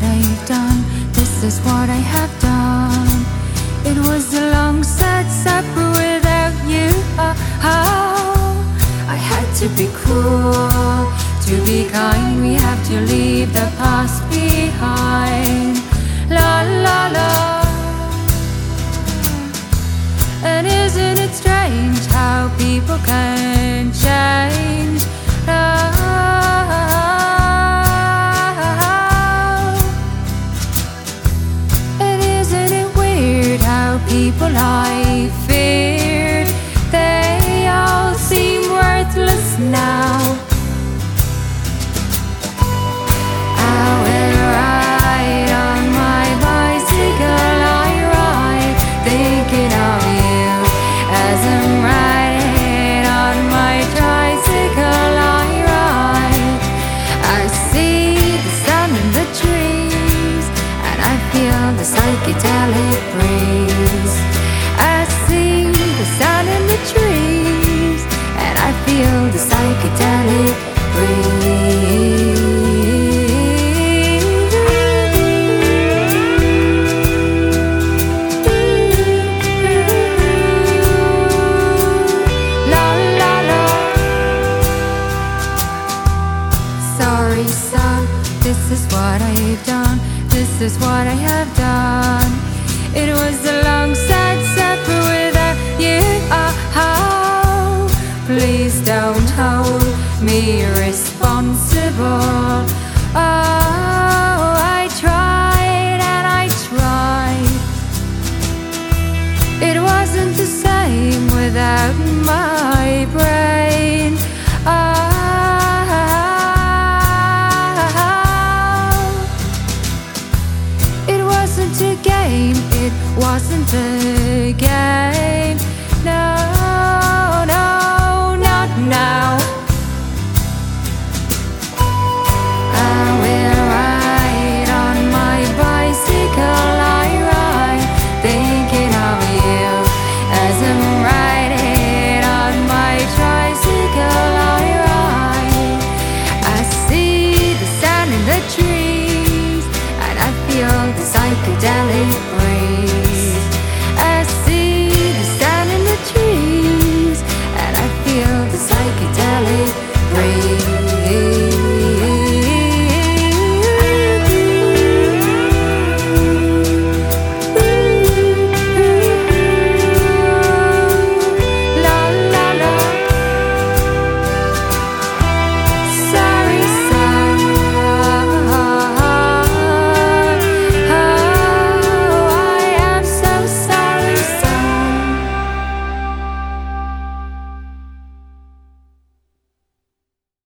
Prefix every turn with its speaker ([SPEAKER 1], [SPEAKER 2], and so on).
[SPEAKER 1] I've done, this is what I have done. It was a long, sad supper without you. I had to be cruel, to be kind. We have to leave the past behind. La la la. And isn't it strange how people can change? And isn't it weird how people I feared, they all seem worthless now? I will ride on my bicycle, I ride thinking of you. As I'm riding on my tricycle, I ride. I see the sun in the trees, and I feel the psychedelic breeze. I see the sun in the trees, and I feel the psychedelic breeze. Sorry, son, this is what I've done. This is what I have done. It was a long, sad supper without you. Please don't hold me responsible. I tried and I tried. It wasn't the same without my brain. It wasn't a game, it wasn't a game.